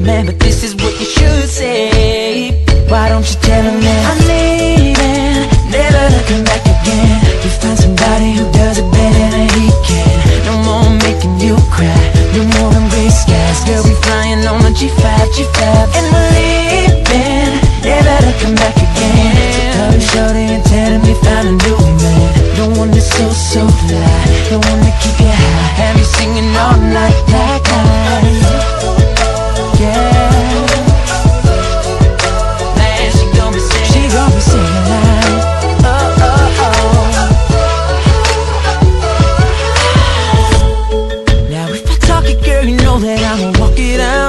man, but this is what you should say. Why don't you tell him that I'm leaving, never looking back again. You find somebody who does it better than he can. No more making you cry, no more than gray skies. Girl, we flying on the G5, G5, and we're leaving, never looking back again. So call him shorty and tell him you found a new man. The one that's so fly, the one that keep you high, have you singing all night like I. Yeah. Man, she gon' be singing like, oh, oh, oh. Now if I talk it, girl, you know that I'ma walk it out.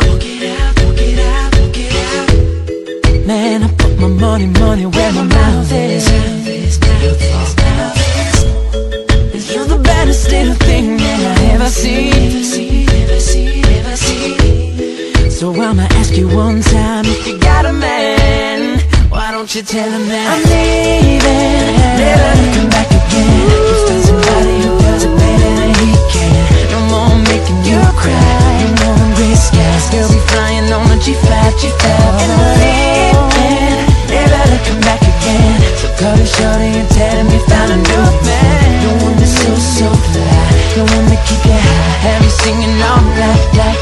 Man, I put my money where my mouth is. You're the baddest little thing that I ever seen. So I'ma ask you one time, if you got a man, why don't you tell him that I'm leaving, never looking back again. You find somebody who does it better than he can. No more making you cry, no more than gray skies. Girl, we flying on the G5, G5, and we're leaving, never looking back again. So call him shorty and tell him you found a new man. The one that's so fly, the one that keep you high, have you singing all night like.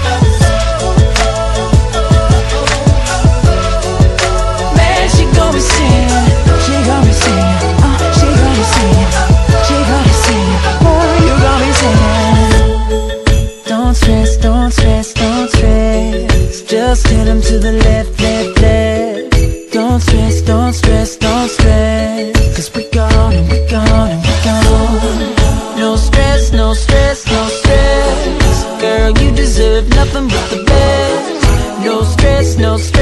Man, she gon' be singing, she gon' be singing, she gon' be singing, she gon' be singing, oh, you gon' be singing. Don't stress, don't stress, don't stress, just tell him to the left, left, left. Don't stress, don't stress, don't stress, cause we gone and we gone and we gone. No stress, no stress, no stress, girl, you deserve nothing but the best. No stress, no stress.